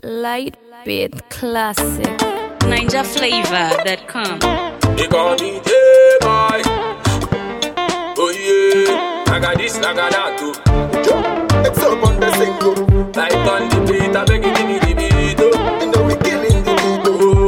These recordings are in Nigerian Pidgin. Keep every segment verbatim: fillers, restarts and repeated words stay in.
Light beat classic. Ninja Flavor dot com. They call me J-Boy. Oh yeah, I got this, I got that too. It's up on the single. Like on the beat, I beg you give me the beat. Oh. You know we killing the beat.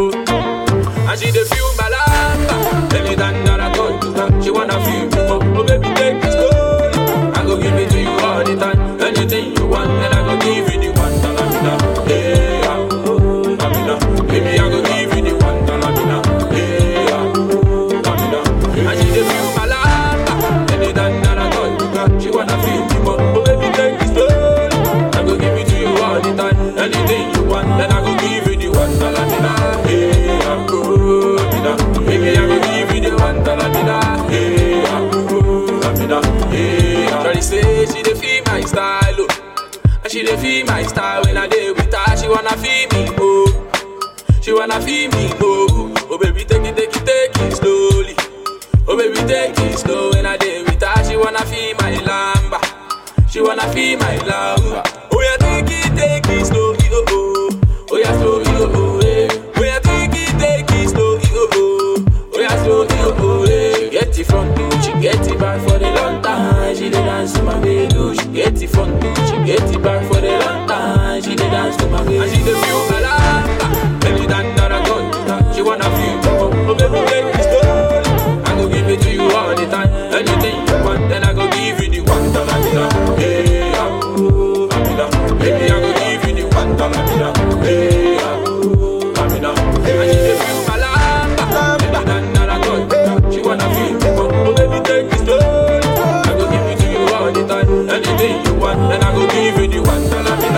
Oh. And she dey feel my love. Anytime that I talk to her, she wanna feel me. Oh, oh baby, take it slow. I go give it to you all the time. Anything you want, then I go give you the one. Talamina, yeah, oh, Talamina. Baby, I go give you the one. Talamina, yeah, oh, Talamina. And she dey feel my love. Anytime that I talk to her, she wanna feel me more. Oh baby, take it slow. I go give it to you all the time. Anything you want, then I go give you the one. Talamina, yeah, oh, Talamina. Baby, I go give you the one. Talamina, yeah, oh, Talamina, yeah. Shawty say she dey feel my style, oh. And she dey feel my style when I dey with her. She wanna feel me, oh. She wanna feel me, oh. Oh baby, take it, take it, take it slowly. Oh baby, take it slow when I dey with her. She wanna feel my lamba. She wanna feel my lamba. Oh yeah, take it, take it slowly, oh oh. Oh yeah, slowly, oh oh, eh. Oh yeah, take it, take it slowly, oh oh. Oh yeah, slowly, oh oh, eh. She get it front, oh. She get it back for the long time. She dey dance to my baby, oh. She get it front, oh. She get it back for the long time. She dey dance to my baby, and she dey feel my lamba. Baby, that that I don't do that. She wanna feel me, oh, oh baby, take it slow. I go give it to you all the time. Anything you want, then I go give you the one. Talamina, yeah, oh, Talamina. Baby, I go give you the one. Talamina, yeah, oh, Talamina. And she dey feel my lamba. Baby, that that I don't do that. She wanna feel me, oh, oh baby, take it slow. I go give it to you all the time. Anything you want, then I go give you the one. Talamina,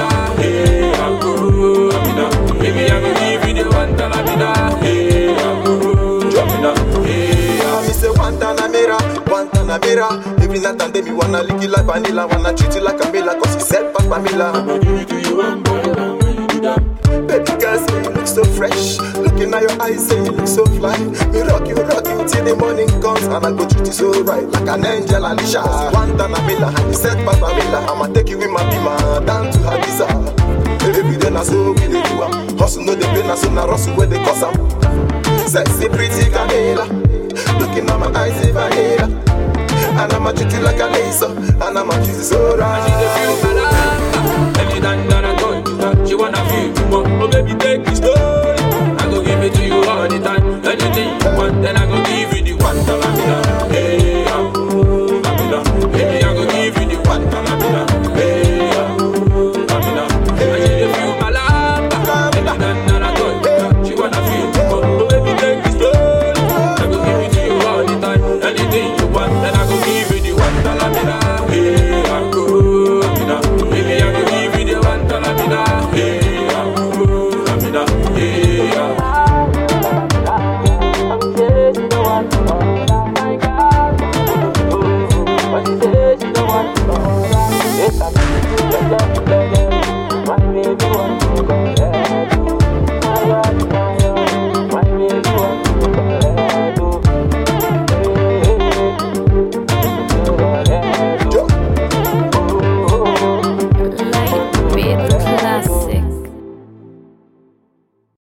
yeah, oh, Talamina. Baby, I go give you the one. Talamina, yeah, oh, Talamina, yeah. Me say one Tanamera, one Tanamera. Every night and day me wanna lick you like vanilla, wanna treat you like a Mila, cause you said Papa Mila. I'ma give it to you one by one when you do that. Baby girl say you look so fresh. Looking at your eyes say you look so fly. Me rock you, rock you till the morning comes, and I go treat you so right, like an angel Alicia. One Tanamera, and you said Papa Mila. I'ma take you with my beamer down to Hadiza. Every day na so we dey do am. Hustle no dey pay, na so na rustle where they cause am. Sexy pretty Camila, looking at my eyes say vanilla. And I'ma treat you like a laser, and I'ma kiss you so right. And she dey feel my love. Every time that I touch her, she wanna feel me more. Oh baby,